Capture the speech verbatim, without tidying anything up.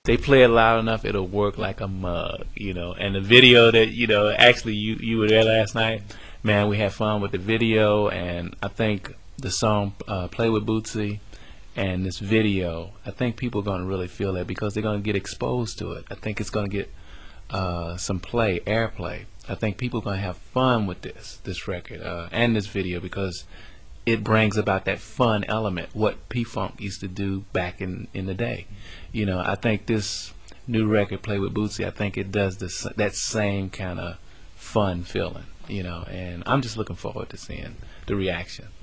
they play it loud enough, it'll work like a mug, you know. And the video that you know, actually you you were there last night, man. We had fun with the video, and I think the song uh, "Play with Bootsy" and this video, I think people are going to really feel that because they're going to get exposed to it. I think it's going to get uh, some play, airplay. I think people are going to have fun with this this record uh, and this video because it brings about that fun element, what P-Funk used to do back in in the day. You know, I think this new record, "Play with Bootsy," I think it does this that same kind of fun feeling. You know, and I'm just looking forward to seeing the reaction.